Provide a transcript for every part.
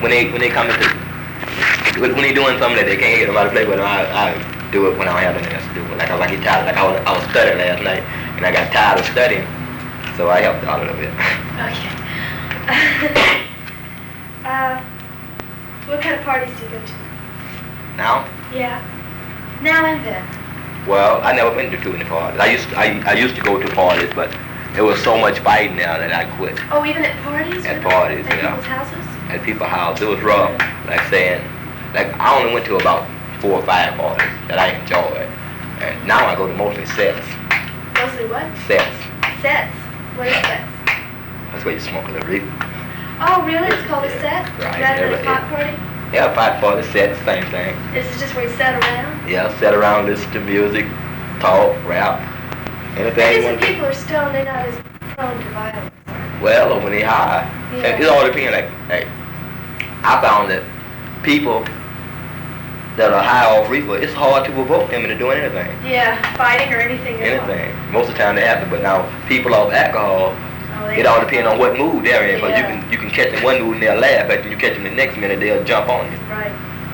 when they come into when they doing something that they can't get nobody to play with them, I do it when I don't have anything else to do. Like I get tired. Like I was studying last night and I got tired of studying, so I helped out a little bit. Okay. What kind of parties do you go to? Now? Yeah. Now and then. Well, I never been to too many parties. I used to go to parties, but there was so much fighting now that I quit. Oh, even at parties? At parties, at yeah. People's houses? At people's houses. It was rough. Like I only went to about 4 or 5 parties that I enjoyed. And now I go to mostly sets. Mostly what? Sets. Sets? What is sets? That's where you smoke a little reefer. Oh, really? It's called a set? Right. Rather than a pot party? Yeah, pot party, set, same thing. Is it just where you sit around? Yeah, sit around, listen to music, talk, rap, anything. Maybe some people are stoned, they're not as prone to violence. Well, or when they high. Yeah. It all depends. Like, I found that people that are high off reefer, it's hard to provoke them into doing anything. Yeah, fighting or anything at all. Anything. Most of the time they happen, but now people off alcohol, it all depends on what mood they're in. But you can catch them one mood and they'll laugh at you. You catch them the next minute, they'll jump on you. Right.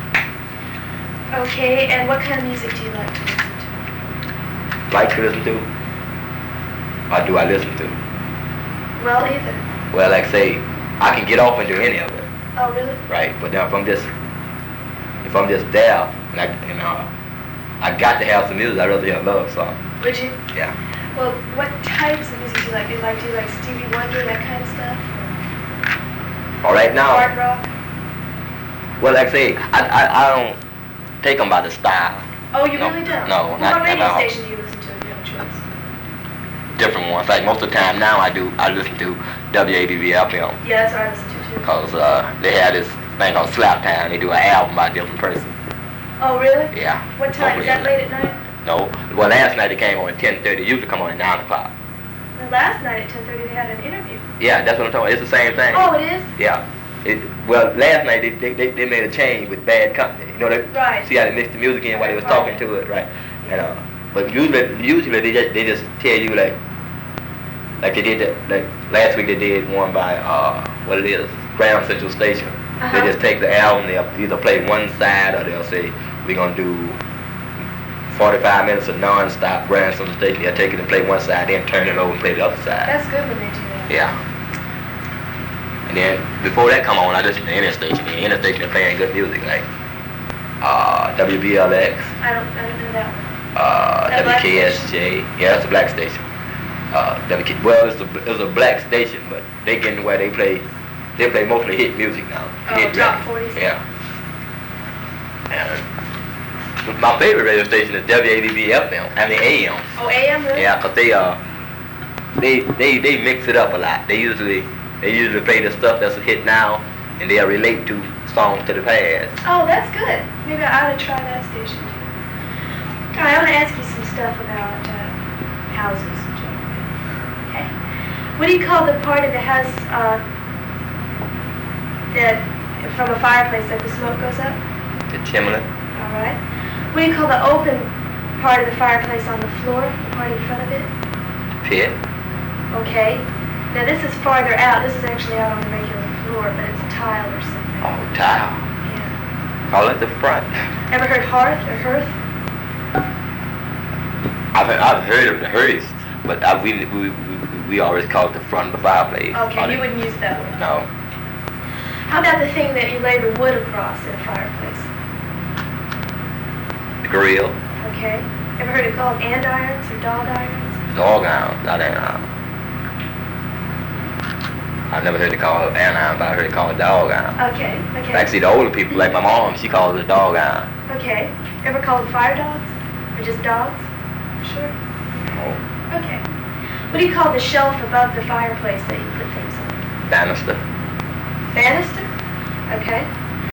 Okay, and what kind of music do you like to listen to? Like to listen to? Or do I listen to? Well, either. Well, like say, I can get off and do any of it. Oh, really? Right, but now if I'm just there, and I got to have some music, I'd rather hear a love song. Would you? Yeah. Well, what types of music do you like? Do you like Stevie Wonder, that kind of stuff? All right now. Hard rock? Well, like I say, I don't take them by the style. Oh, you really don't? No, well, not what radio at all. station do you listen to if you have a choice? Different ones. Like most of the time now, I listen to WADV FM. Yeah, that's what I listen to too. Because they had this thing called Slap Town. They do an album by a different person. Oh, really? Yeah. What time? Is that late at night? No. Well, last night it came on at 10:30. Usually come on at 9 o'clock. Well, last night at 10:30 they had an interview. Yeah, that's what I'm talking about. It's the same thing. Oh, it is? Yeah. Well, last night they made a change with Bad Company. You know, right. See how they mixed the music in while they was talking to it, right? And but usually they just tell you like they did that. Like last week they did one by what it is, Grand Central Station. They just take the album, they'll either play one side or they'll say we're gonna do 45 minutes of non-stop Grand Central Station. They'll take it and play one side, then turn it over and play the other side. That's good when they do that. Yeah. And then before that come on, I listen to any station. The any station is playing good music, like WBLX. I don't know that one. WKSJ. Yeah, it's a black station. Well, it's a black station, but they getting where they play mostly hit music now. Oh, hit top rap. 40s. Yeah. And my favorite radio station is WADV FM. I mean AM. Oh, AM really? Yeah, 'cause they mix it up a lot. They usually play the stuff that's a hit now, and they'll relate to songs to the past. Oh, that's good. Maybe I ought to try that station too. All right, I want to ask you some stuff about houses in general. Okay. What do you call the part of the house that from a fireplace that the smoke goes up? The chimney. All right. What do you call the open part of the fireplace on the floor, the part in front of it? Pit. Okay. Now this is farther out. This is actually out on the regular floor, but it's tile or something. Oh, tile. Yeah. Call it the front. Ever heard hearth or hearth? I've heard of the hearth, but we always call it the front of the fireplace. Okay, you wouldn't use that word. No. How about the thing that you lay the wood across in a fireplace? The grill. Okay. Ever heard it called andirons or dog irons? Dog iron, not andiron. I've never heard it called andiron, but I heard it called dog iron. Okay. Actually, the older people, like my mom, she calls it dog iron. Okay. Ever called them fire dogs? Or just dogs? Sure. Oh. Okay. What do you call the shelf above the fireplace that you put things on? Banister. Banister? Okay.